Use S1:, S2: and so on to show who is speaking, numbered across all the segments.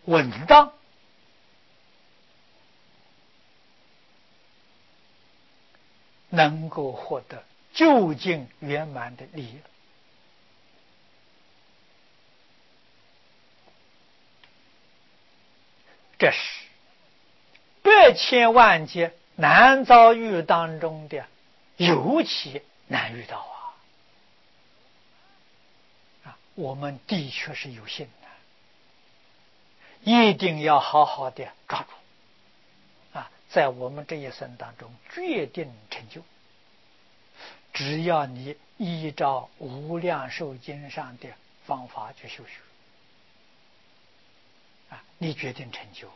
S1: 稳当，能够获得究竟圆满的利益。这是百千万劫难遭遇当中的尤其难遇到我们的确是有幸的，一定要好好的抓住在我们这一生当中决定成就。只要你依照无量寿经上的方法去修学你决定成就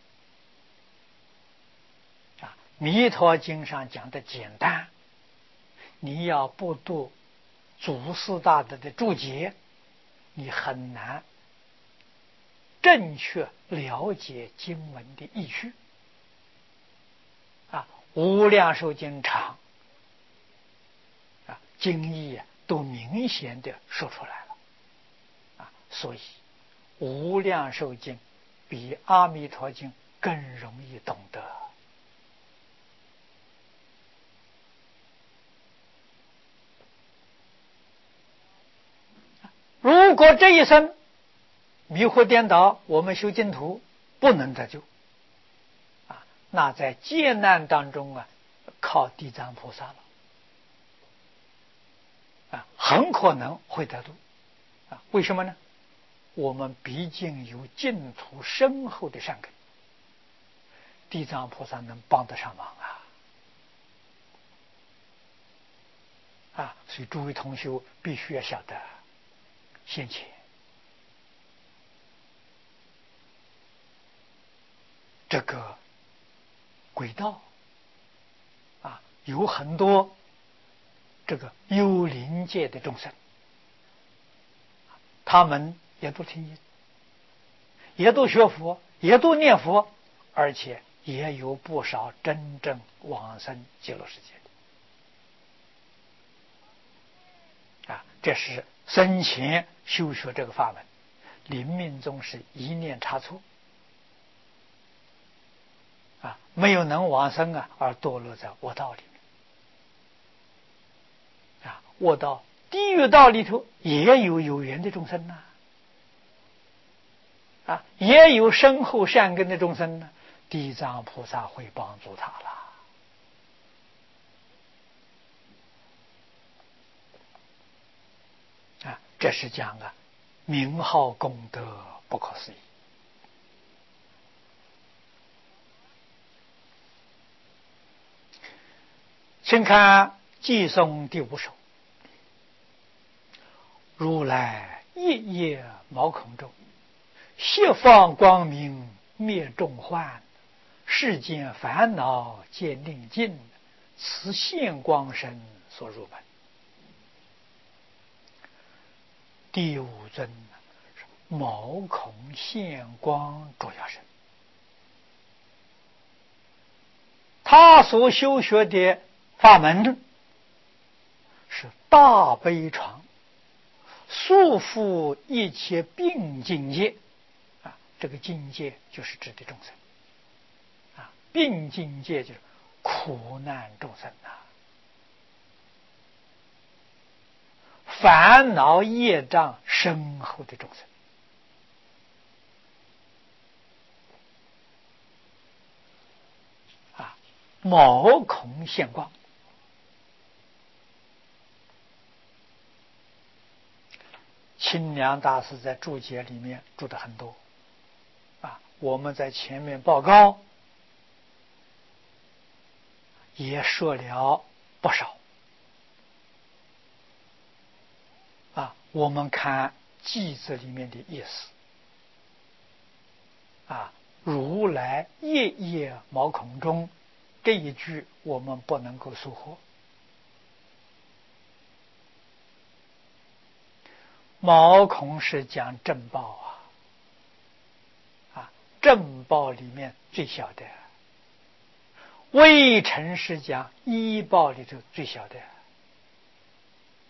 S1: 弥陀经上讲的简单，你要不读祖师大德的注解，你很难正确了解经文的意趣无量寿经长经义都明显的说出来了所以无量寿经比阿弥陀经更容易懂得。如果这一生迷惑颠倒，我们修净土不能得救那在劫难当中靠地藏菩萨了很可能会得度为什么呢？我们毕竟有净土深厚的善根，地藏菩萨能帮得上忙所以诸位同修必须要晓得先前这个轨道有很多这个幽灵界的众生，他们也都听经，也都学佛，也都念佛，而且也有不少真正往生极乐世界的这是生前修学这个法门，临命终是一念差错没有能往生而堕落在恶道里面恶道地狱道里头也有缘的众生也有深厚善根的众生地藏菩萨会帮助他了这是讲名号功德不可思议。请看偈颂第5首：如来夜夜毛孔中，悉放光明灭众患，世间烦恼皆宁尽，此现光身所入门。第5尊毛孔现光主要身，他所修学的法门是大悲床，束缚一切病境界这个境界就是指的众生病境界就是苦难众生烦恼业障深厚的众生毛孔现光。清凉大师在注解里面注的很多我们在前面报告也说了不少我们看偈子里面的意思如来夜夜毛孔中这一句我们不能够疏忽。毛孔是讲正报正报里面最小的，微尘是讲依报里头最小的，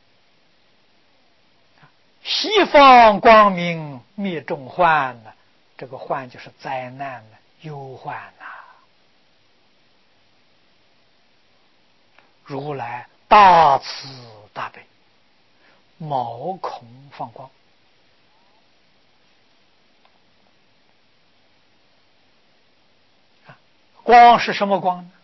S1: 西方光明灭众患这个患就是灾难呢，忧患呐。如来大慈大悲，毛孔放光。光是什么光呢？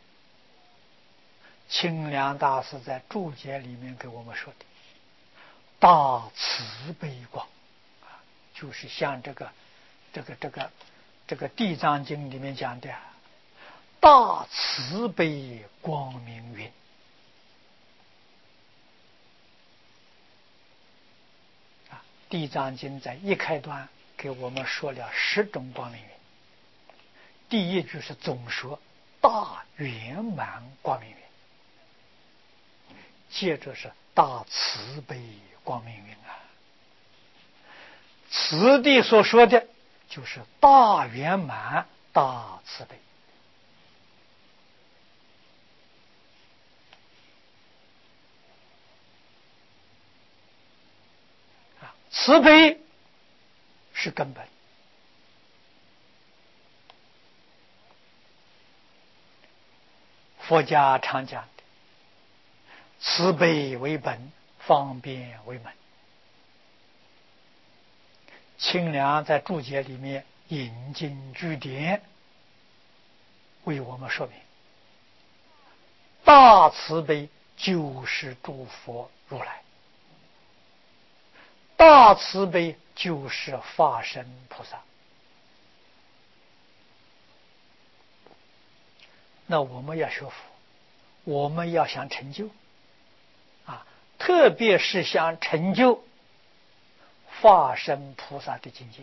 S1: 清凉大师在注解里面给我们说的，大慈悲光，就是像这个《地藏经》里面讲的大慈悲光明云。地藏经在一开端给我们说了10种光明云，第一句是总说大圆满光明云，接着是大慈悲光明云啊。此地所说的就是大圆满大慈悲。慈悲是根本，佛家常讲的慈悲为本，方便为门。清凉在注解里面引经据典为我们说明，大慈悲就是诸佛如来，大慈悲就是法身菩萨。那我们要学佛，我们要想成就特别是想成就法身菩萨的境界。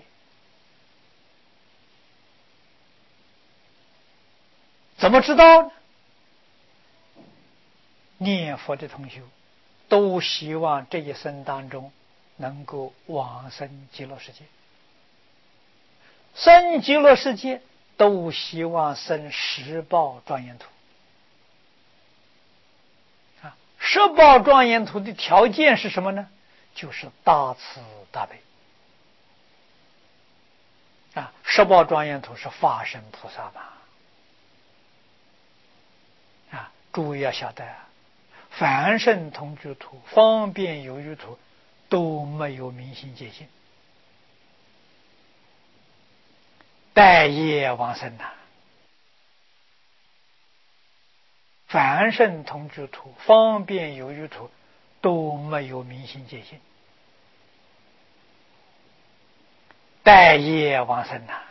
S1: 怎么知道呢？念佛的同学都希望这一生当中能够往生极乐世界，生极乐世界都希望生十报庄严土。十报庄严土的条件是什么呢？就是大慈大悲。十报庄严土是法身菩萨嘛。诸位要晓得，凡圣同居土、方便有余土都没有明心见性，待业往生呐。凡圣同居土、方便有余土都没有明心见性，待业往生呐。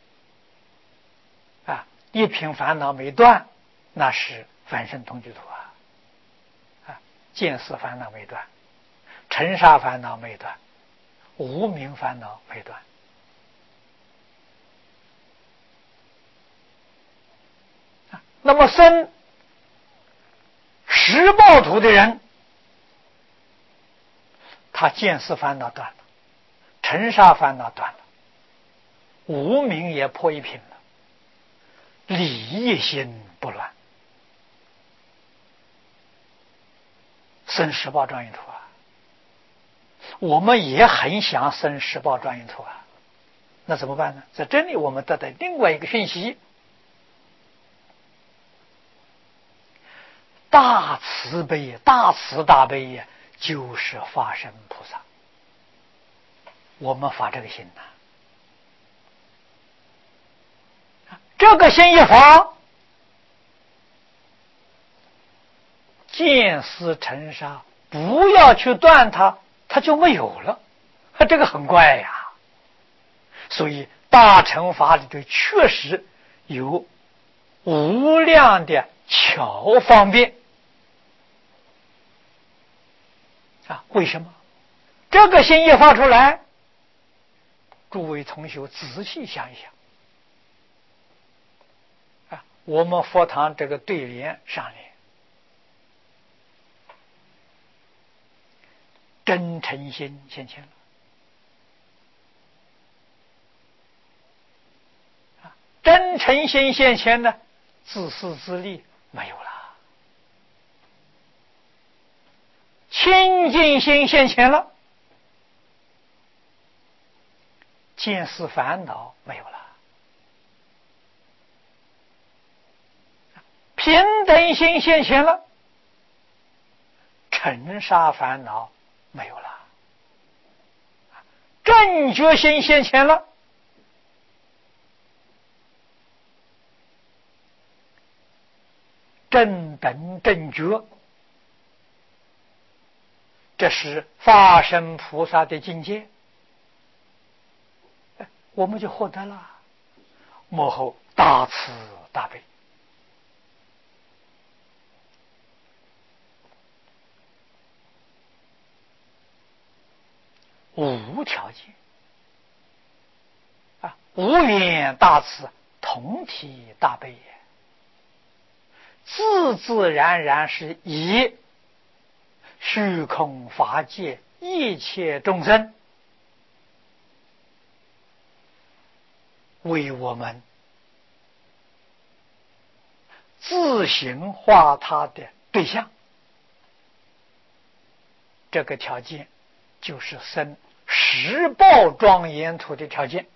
S1: 一品烦恼没断，那是凡圣同居土见思烦恼没断，尘沙烦恼没断，无明烦恼没断。那么生十报土的人，他见思烦恼断了，尘沙烦恼断了，无明也破一品了，理一心不乱，生十报庄严土我们也很想生十报庄严土那怎么办呢？在这里我们得到另外一个讯息，大慈悲、大慈大悲就是法身菩萨。我们发这个心这个心一发，见思尘沙不要去断它，它就没有了。这个很怪呀。所以大乘法里头确实有无量的巧方便为什么？这个心一发出来，诸位同学仔细想一想我们佛堂这个对联上联，真诚心现前了真诚心现前呢，自私自利没有了，清净心现前了， 见思烦恼没有了，平等心现前了，尘沙烦恼没有了，正觉心现前了，正等正觉，这是法身菩萨的境界，我们就获得了。幕后大慈大悲，无条件无缘大慈，同体大悲也，自自然然是以虚空法界一切众生为我们自行化他的对象，这个条件就是生十报庄严土的条件。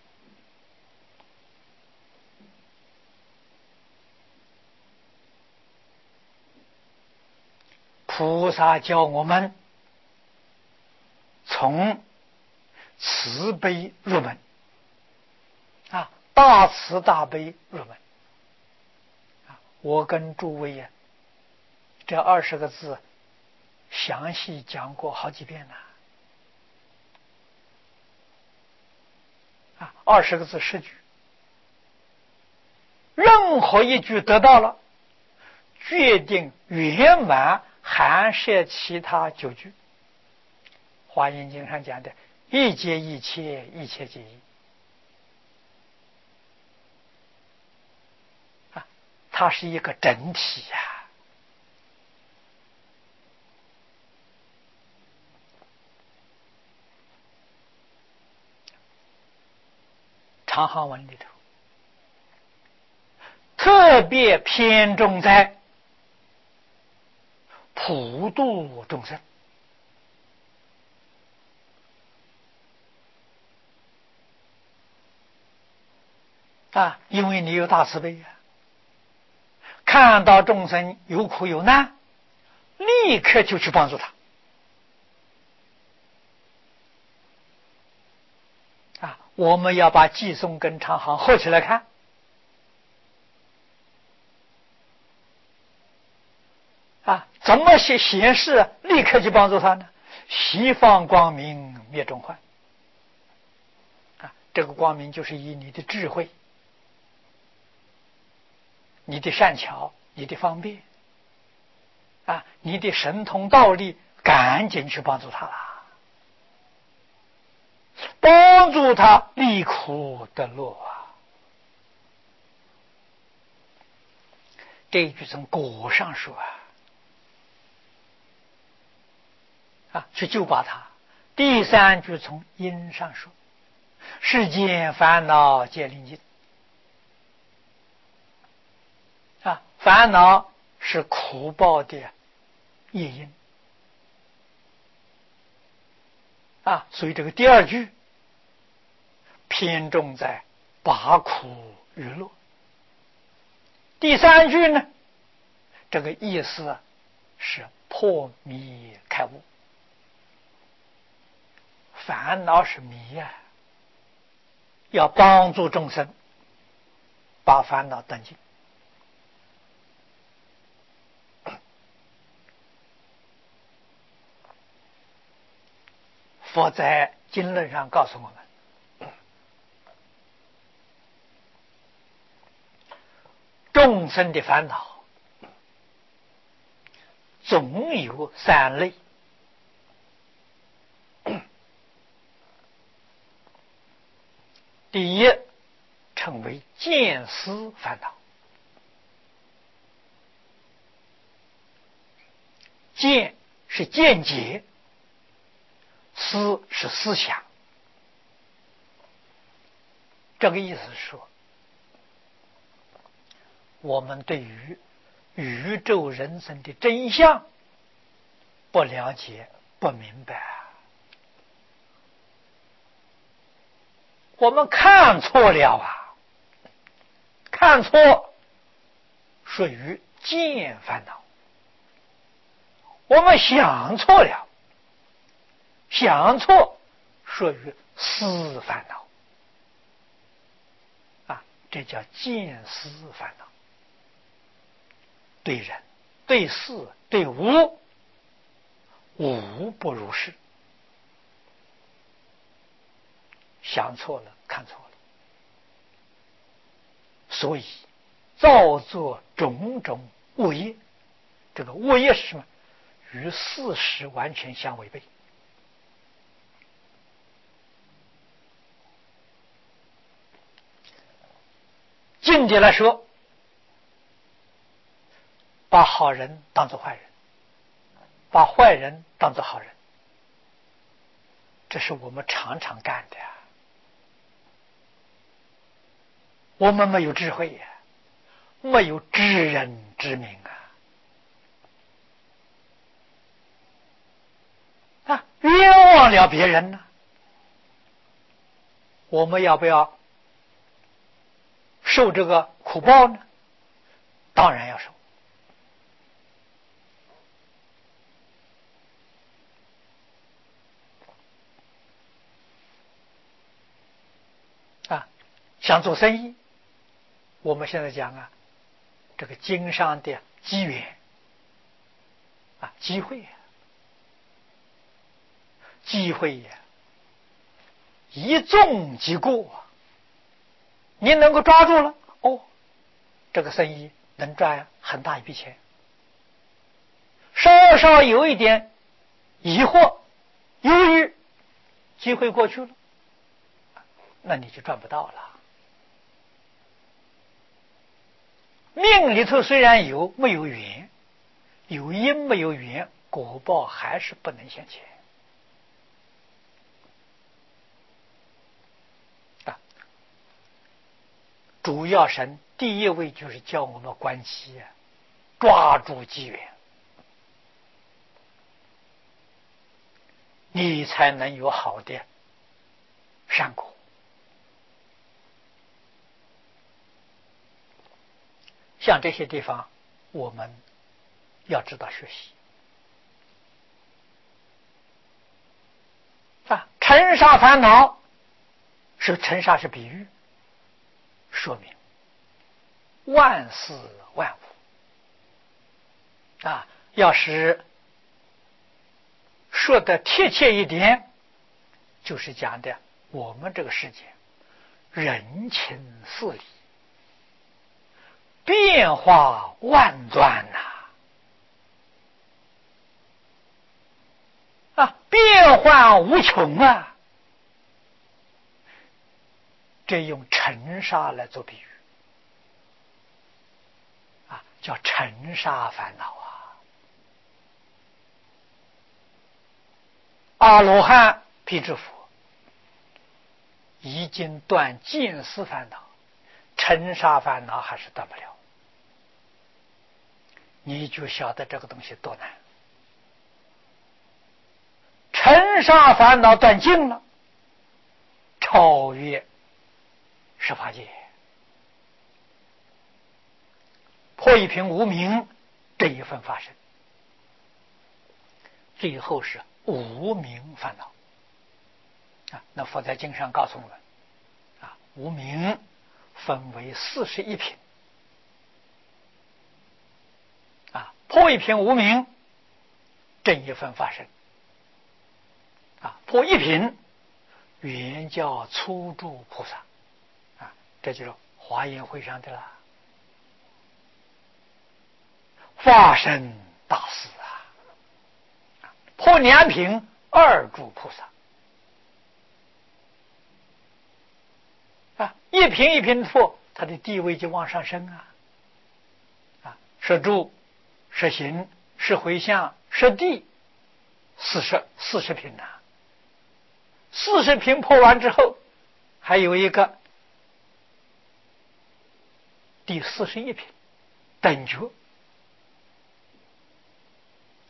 S1: 菩萨教我们从慈悲入门大慈大悲入门我跟诸位这20个字详细讲过好几遍了20个字10句，任何一句得到了，决定圆满含摄其他9句。华严经上讲的一切一切，一切皆一它是一个整体长行文里头特别偏重在普度众生因为你有大慈悲看到众生有苦有难，立刻就去帮助他我们要把寄送跟长行合起来看怎么显示立刻去帮助他呢？西方光明灭众患这个光明就是以你的智慧，你的善巧，你的方便你的神通道力，赶紧去帮助他了，帮助他离苦得乐这一句从果上说去救拔他。第3句从因上说，世间烦恼皆临近烦恼是苦报的业因所以这个第2句偏重在拔苦娱乐。第3句呢，这个意思是破迷开悟。烦恼是迷要帮助众生把烦恼断尽。佛在经论上告诉我们，众生的烦恼总有3类。第一称为见思烦恼，见是见解，思是思想。这个意思是说，我们对于宇宙人生的真相不了解不明白我们看错了啊！看错属于见烦恼，我们想错了，想错属于思烦恼啊，这叫见思烦恼。对人、对事、对物，无不如是。想错了，看错了，所以造作种种恶业。这个恶业是什么？与事实完全相违背。境界来说，把好人当作坏人，把坏人当作好人，这是我们常常干的呀。我们没有智慧呀，没有知人之明啊！冤枉了别人呢，我们要不要受这个苦报呢？当然要受。想做生意，我们现在讲这个经商的机缘机会机会一中即过，你能够抓住了，这个生意能赚很大一笔钱。稍稍有一点疑惑、犹豫，机会过去了，那你就赚不到了。命里头虽然有，没有缘，有因没有缘，果报还是不能现前主要神第一位就是教我们观机抓住机缘，你才能有好的善果。像这些地方，我们要知道学习尘沙烦恼尘沙是比喻，说明万事万物要是说的贴切一点，就是讲的我们这个世界人情事理变化万端变幻无穷这用尘沙来做比喻叫尘沙烦恼阿罗汉辟支佛已经断见思烦恼，尘沙烦恼还是断不了。你就晓得这个东西多难。尘沙烦恼断尽了，超越十法界，破一品无明这一份发生，最后是无明烦恼那佛在经上告诉我们无明分为41品破一品无明正一分发生破一品原叫初住菩萨这就是华严会上的啦，发生大事破两品二住菩萨一品一品破，他的地位就往上升是住是行是回向是地40品40品破完之后，还有一个第41品等觉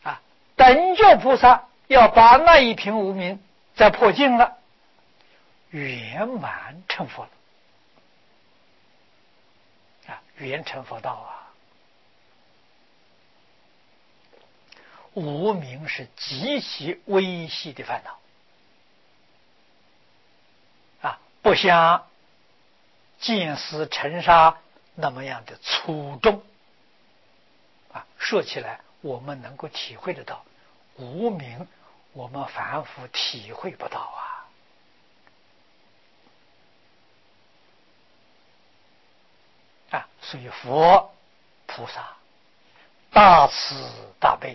S1: 等觉菩萨要把那一品无明再破尽了， 圆满成佛了圆成佛道无明是极其微细的烦恼不像见思尘沙那么样的粗重说起来我们能够体会得到，无明我们凡夫体会不到所以佛菩萨大慈大悲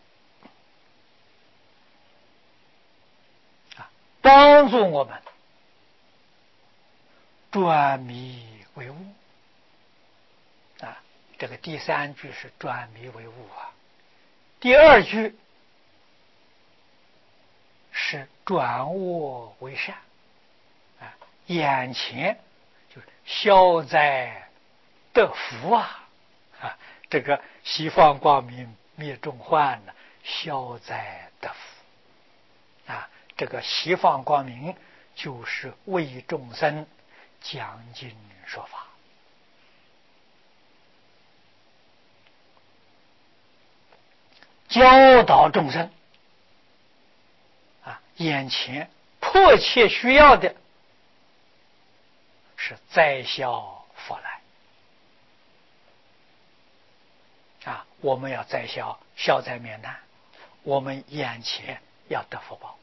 S1: 帮助我们转迷为悟这个第三句是转迷为悟第二句是转恶为善眼前就是消灾得福这个西方光明灭众患呢，消灾得福这个西方光明就是为众生讲经说法教导众生眼前迫切需要的是灾消福来我们要灾消消灾免难，我们眼前要得福报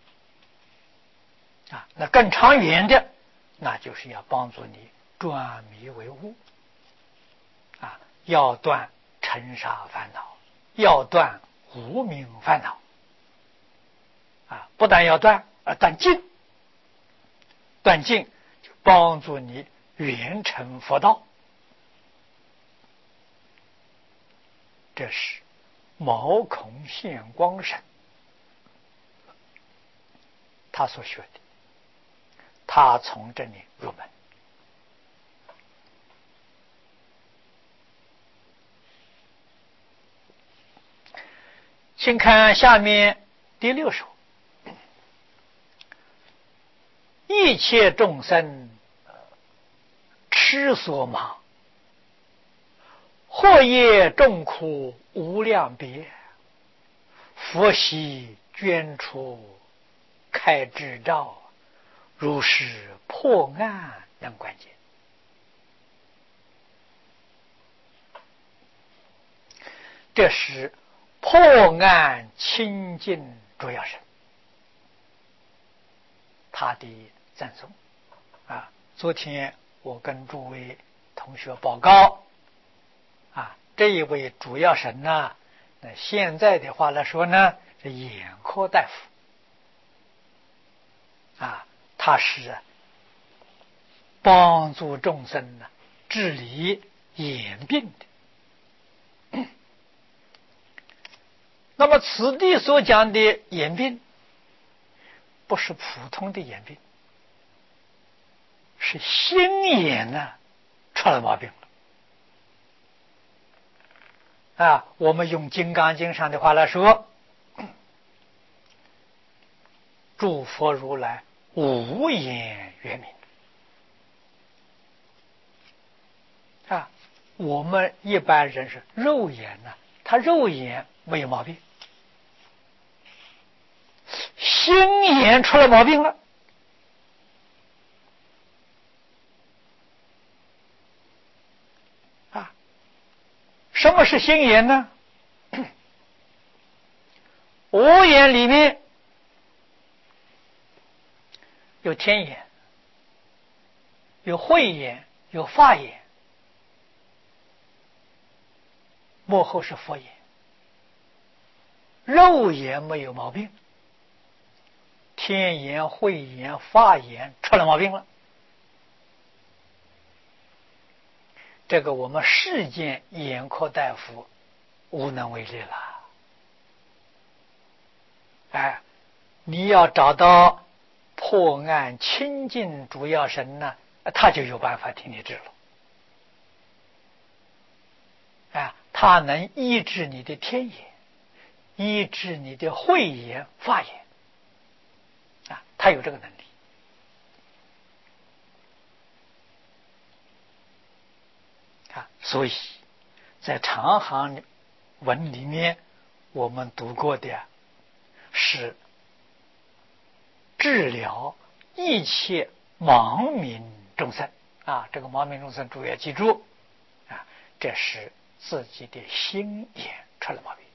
S1: 那更长远的那就是要帮助你转迷为悟要断尘沙烦恼，要断无明烦恼不但要断断尽，断尽就帮助你圆成佛道。这是毛孔现光神他所学的，他从这里入门。请看下面第6首，一切众生痴所忙，祸业众苦无量别，佛悉捐出开智照，如是破案能关键。这是破案清净主要神他的赞颂昨天我跟诸位同学报告这一位主要神呢，那现在的话来说呢，是眼科大夫他是帮助众生呢治理眼病的。那么此地所讲的眼病不是普通的眼病，是心眼出了毛病了我们用金刚经上的话来说，诸佛如来无眼圆明我们一般人是肉眼他肉眼没有毛病，心眼出了毛病了什么是心眼呢？五眼里面有天眼，有慧眼，有法眼，幕后是佛眼。肉眼没有毛病，天眼、慧眼、法眼出了毛病了。这个我们世间眼科大夫无能为力了你要找到破案清净主要神呢，他就有办法替你治了他能医治你的天眼，医治你的慧眼、法眼他有这个能力所以在长行文里面，我们读过的是治疗一切盲冥众生啊，这个盲冥众生注意要记住啊，这是自己的心眼出了毛病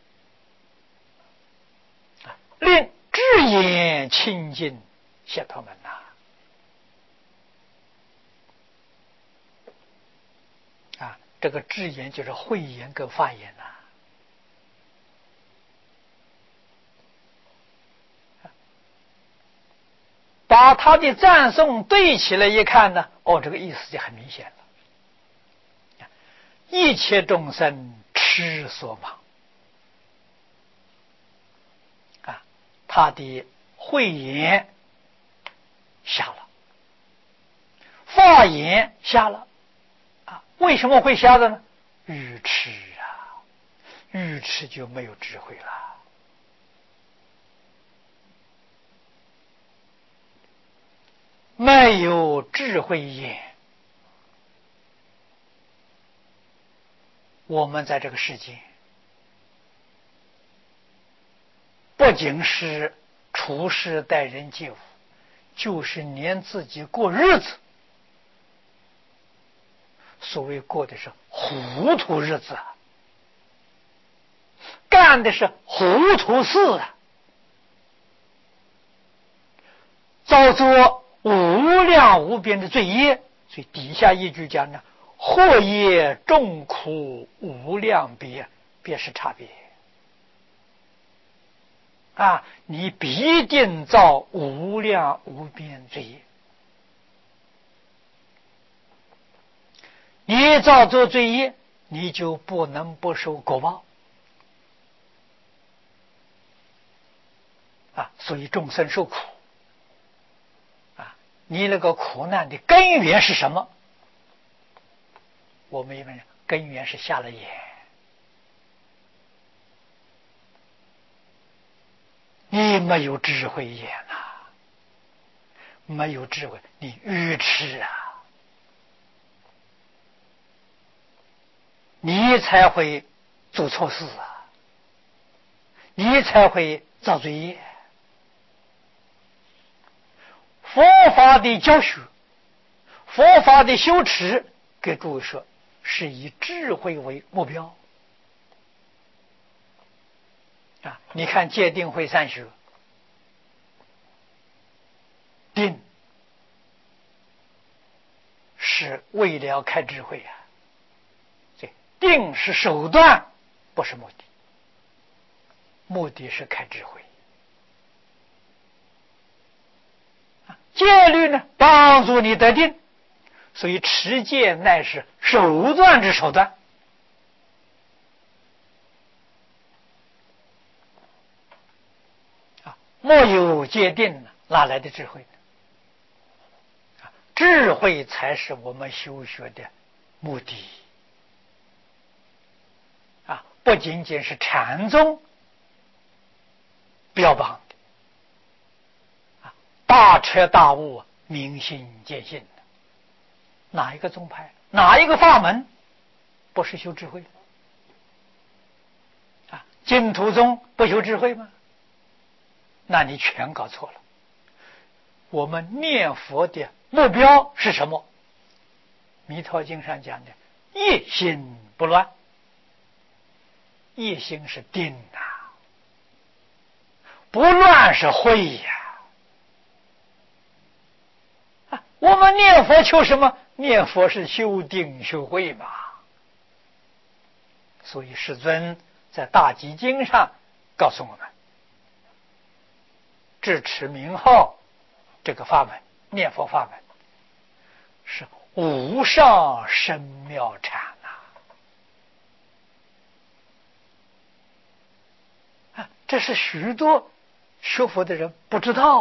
S1: 啊，令智眼清净解脱门呐啊，这个智眼就是慧眼跟法眼呐。把他的赞颂对起来一看呢，哦，这个意思就很明显了。一切众生痴所盲啊，他的慧眼瞎了，法眼瞎了啊，为什么会瞎的呢？愚痴啊，愚痴就没有智慧了。没有智慧眼，我们在这个世界不仅是处事待人接物，就是连自己过日子，所谓过的是糊涂日子，干的是糊涂事啊，造作无量无边的罪业。所以底下一句讲呢，祸业众苦无量别，别是差别啊，你必定造无量无边罪业。你造作罪业，你就不能不受果报啊，所以众生受苦啊，你那个苦难的根源是什么？我们一般人根源是瞎了眼，你没有智慧眼啊，没有智慧，你愚痴啊，你才会做错事啊，你才会造罪业。佛法的教学，佛法的修持，给诸位说，是以智慧为目标啊！你看戒定慧三学，定是为了开智慧啊，这定是手段，不是目的，目的是开智慧。戒律呢，帮助你得定，所以持戒乃是手段之手段啊！莫有戒定，哪来的智慧呢？智慧才是我们修学的目的啊！不仅仅是禅宗标榜的啊，大彻大悟，明心见性的，哪一个宗派，哪一个法门不是修智慧的啊？净土宗不修智慧吗？那你全搞错了。我们念佛的目标是什么？弥陀经上讲的一心不乱，一心是定啊，不乱是慧呀。我们念佛求什么？念佛是修定修慧嘛。所以世尊在大集经上告诉我们，智持名号这个法门，念佛法门是无上深妙禅啊！这是许多学佛的人不知道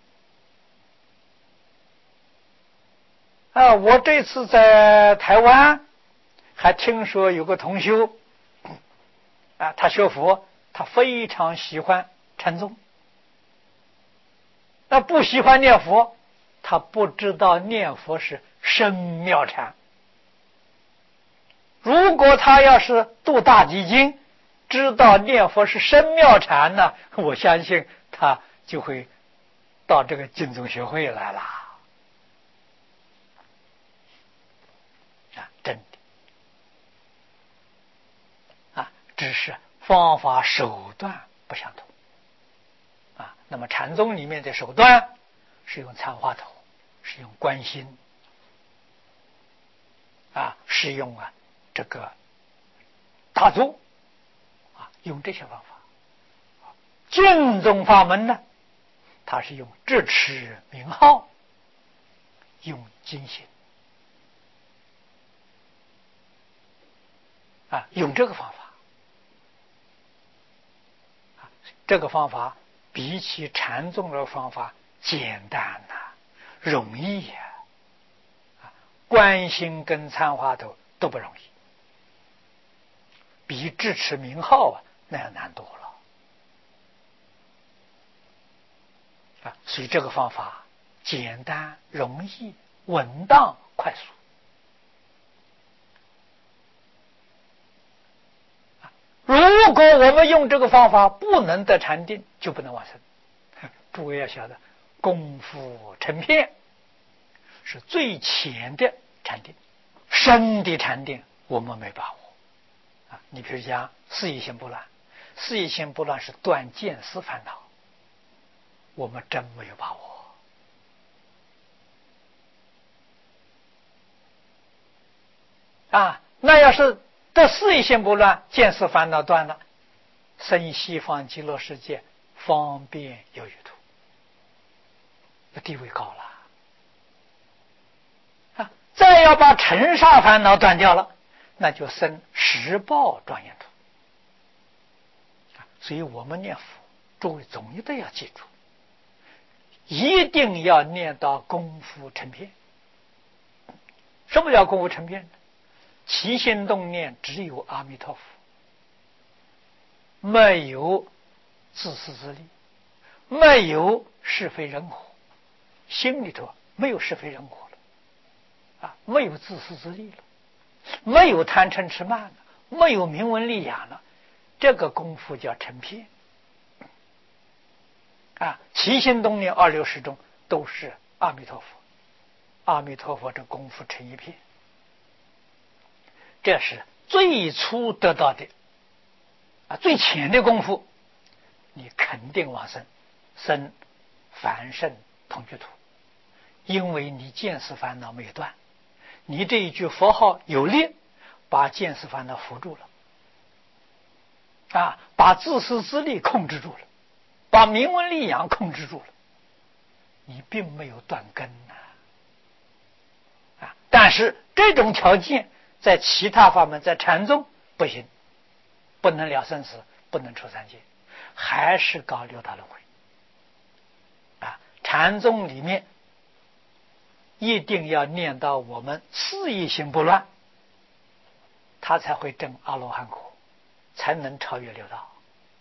S1: 啊！我这次在台湾还听说有个同修啊，他学佛，他非常喜欢禅宗，那不喜欢念佛，他不知道念佛是深妙禅如果他要是读大集经，知道念佛是深妙禅呢，我相信他就会到这个净宗学会来了。啊，真的。啊，只是方法手段不相同。啊，那么禅宗里面的手段是用参话头，是用观心，啊，是用这个大坐，啊，用这些方法。净宗法门呢，它是用智持名号，用精行，啊，用这个方法。啊，这个方法比起禅宗的方法简单容易呀。观心跟参话头都不容易，比智持名号那样难多了。所以这个方法简单、容易、稳当、快速。如果我们用这个方法不能得禅定，就不能往生。诸位要晓得，功夫成片是最浅的禅定，深的禅定我们没把握。你比如讲四意心不乱，四意心不乱是断见思烦恼，我们真没有把握。那要是这四意心不乱，见思烦恼断了，生西方极乐世界方便有余土，那地位高了。再要把尘沙烦恼断掉了，那就生十报庄严土。所以我们念佛，诸位总得要记住，一定要念到功夫成片。什么叫功夫成片呢？起心动念只有阿弥陀佛，没有自私自利，没有是非人我，心里头没有是非人我了，没有自私自利了，没有贪嗔痴慢了，没有名闻利养了，这个功夫叫成片。起心动念260中都是阿弥陀佛，阿弥陀佛这功夫成一片，这是最初得到的最浅的功夫，你肯定往生，生凡圣同居土，因为你见思烦恼没有断，你这一句佛号有力，把见思烦恼扶住了，把自私自利控制住了，把名闻利养控制住了，你并没有断根但是这种条件在其他法门，在禅宗不行，不能了生死，不能出三界，还是搞六道轮回。禅宗里面一定要念到我们四意心不乱，他才会证阿罗汉果，才能超越六道。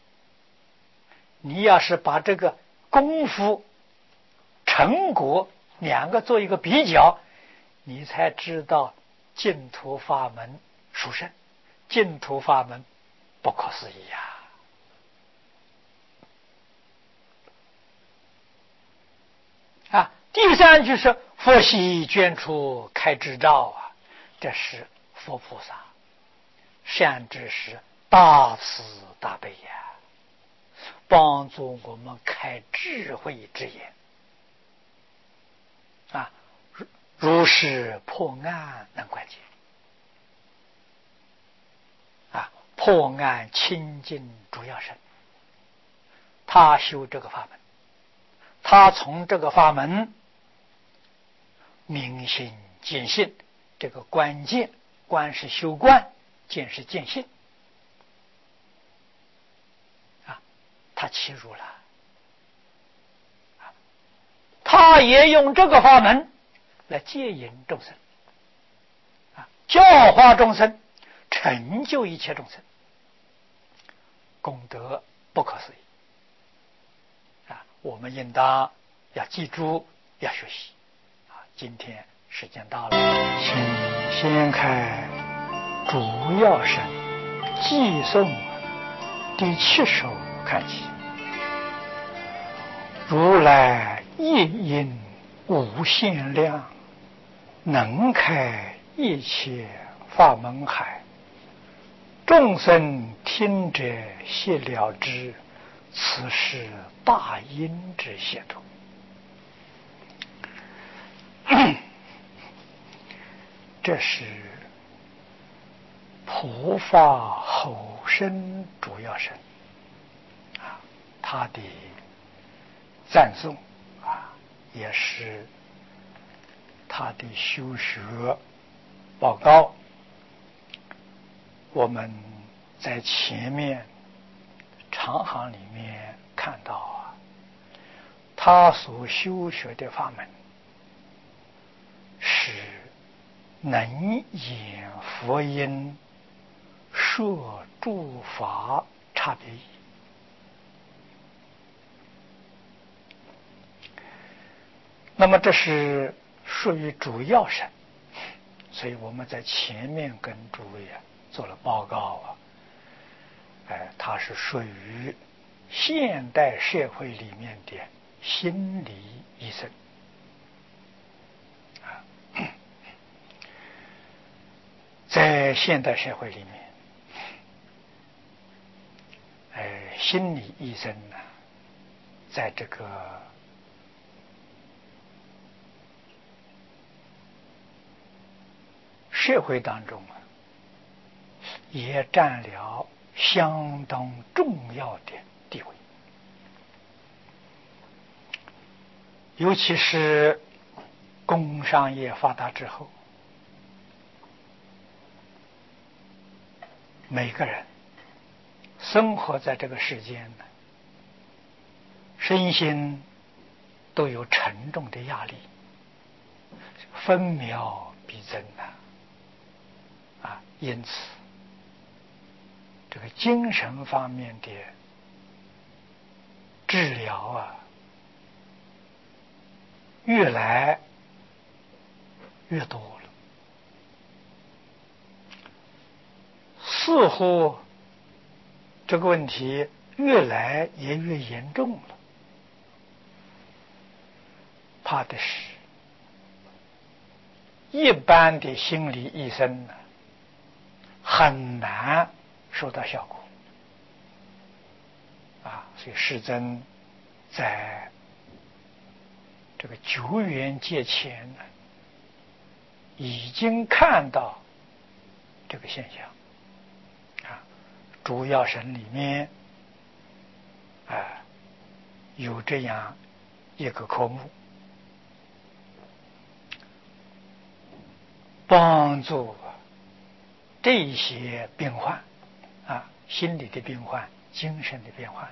S1: 你要是把这个功夫成果两个做一个比较，你才知道净土法门殊胜，净土法门不可思议第三句是佛悉捐出开智照这是佛菩萨善知识大慈大悲帮助我们开智慧之眼如是破案能关键破案清净主要身，他修这个法门，他从这个法门明心见性，这个关键，观是修观，见是见性他切入了，他也用这个法门来戒引众生教化众生，成就一切众生，功德不可思议我们应当要记住，要学习今天时间到了，请先开主要神寄颂第7首看起。如来一因无限量，能开一切法门海。众生听者悉了知，此是大因之解脱。这是普法后生主要神他的赞颂也是他的修学报告。我们在前面长行里面看到他所修学的法门是能演佛音说诸法差别义。那么这是属于主要神，所以我们在前面跟诸位做了报告它是属于现代社会里面的心理医生在现代社会里面心理医生呢，在这个社会当中也占了相当重要的地位。尤其是工商业发达之后，每个人生活在这个世间呢，身心都有沉重的压力，分秒必争因此这个精神方面的治疗越来越多了，似乎这个问题越来也越严重了。怕的是一般的心理医生呢，很难收到效果所以世尊在这个久远界前呢，已经看到这个现象主要神里面有这样一个科目，帮助这些病患心理的病患、精神的病患，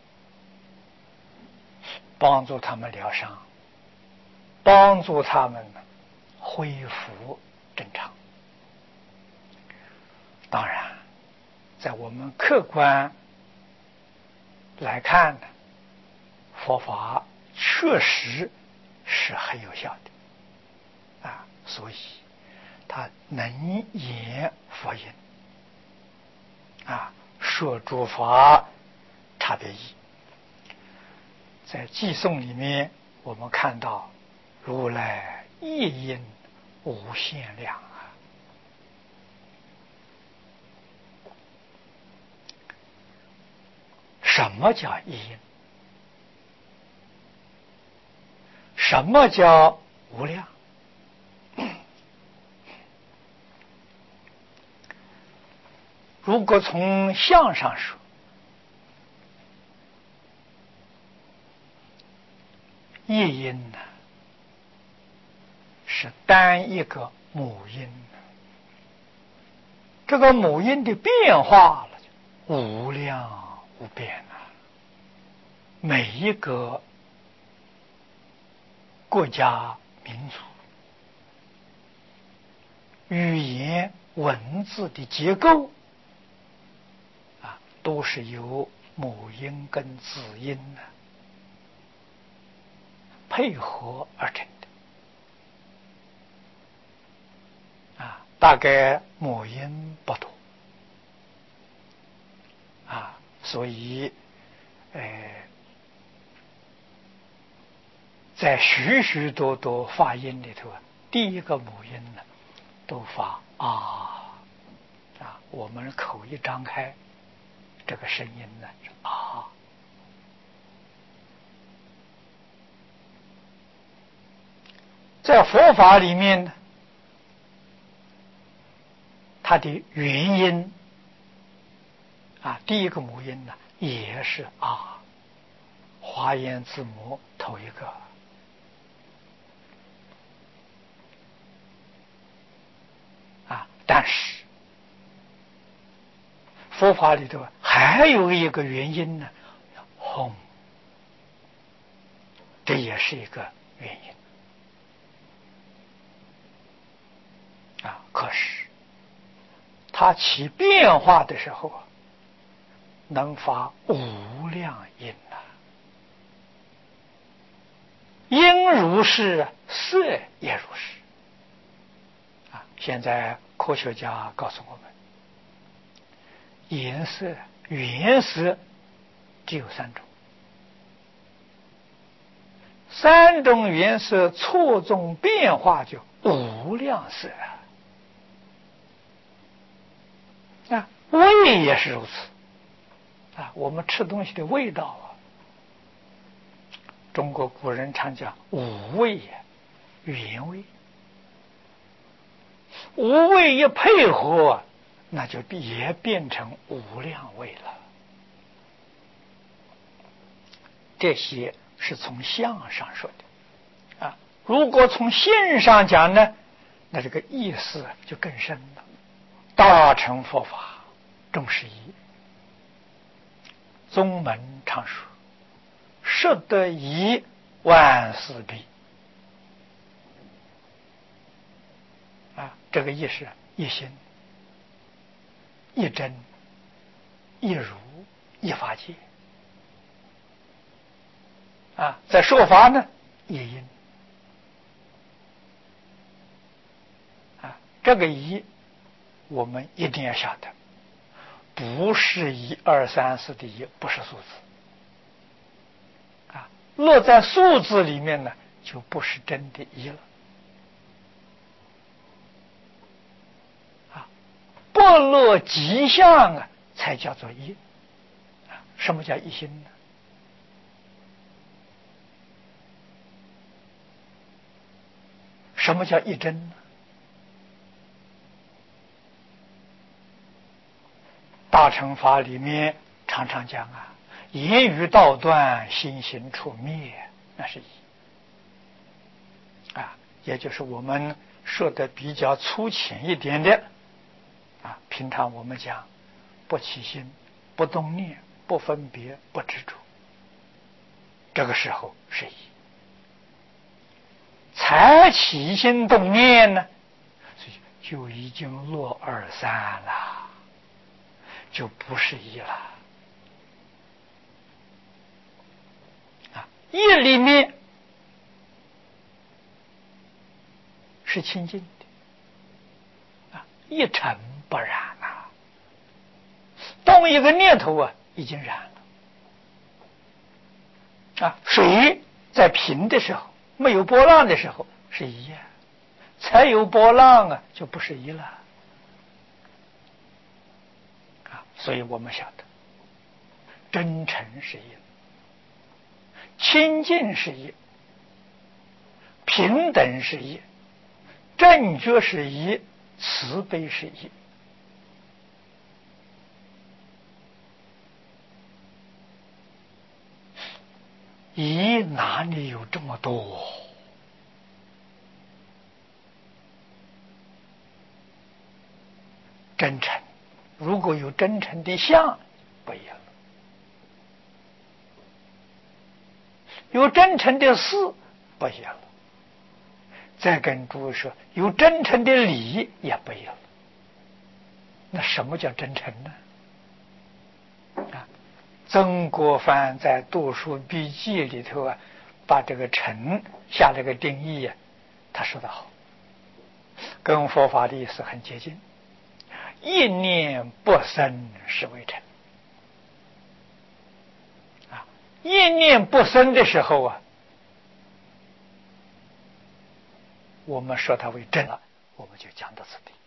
S1: 帮助他们疗伤，帮助他们恢复正常。当然在我们客观来看呢，佛法确实是很有效的所以他能言佛音说诸法差别义。在偈颂里面我们看到如来一因无限量什么叫一因？什么叫无量？如果从相上说，一因是单一个母因，这个母因的变化无量无边每一个国家民族语言文字的结构都是由母音跟子音配合而成的大概母音不多啊，所以在许许多多发音里头啊，第一个母音呢都发啊，我们口一张开，这个声音呢是啊。在佛法里面呢，它的元音第一个母音呢也是啊，华严字母头一个但是佛法里头还有一个元音呢，吽，这也是一个元音可是它起变化的时候能发无量音音如是，色也如是现在科学家告诉我们，颜色原色只有3种，3种原色错综变化就无量色味也是如此我们吃东西的味道中国古人常讲五味原味，五味一配合那就也变成无量味了。这些是从相上说的如果从性上讲呢，那这个意思就更深了。大乘佛法重视一，宗门常说摄得一，万事毕这个意识一心一真一如一法界在说法呢一因这个一我们一定要晓得，不是1、2、3、4的一，不是数字落在数字里面呢，就不是真的一了不落吉相才叫做一什么叫一心呢？什么叫一真呢？大乘法里面常常讲言语道断，心行处灭，那是一也就是我们说的比较粗浅一点的平常我们讲不起心，不动念，不分别，不执着，这个时候是一。才起心动念呢，所以就已经落2、3了，就不是一了一里面是清净的一尘不染动一个念头已经染了水在平的时候，没有波浪的时候是一样，才有波浪就不是一了所以我们晓得真诚是一，清净是一，平等是一，正觉是一，慈悲是一一哪里有这么多真诚？如果有真诚的相不一样，有真诚的事不一样了，再跟诸位说有真诚的理也不一样了。那什么叫真诚呢？曾国藩在读书笔记里头把这个诚下了个定义他说得好， 跟佛法的意思很接近。一念不生是为成啊！一念不生的时候啊，我们说它为真了，我们就讲到此地。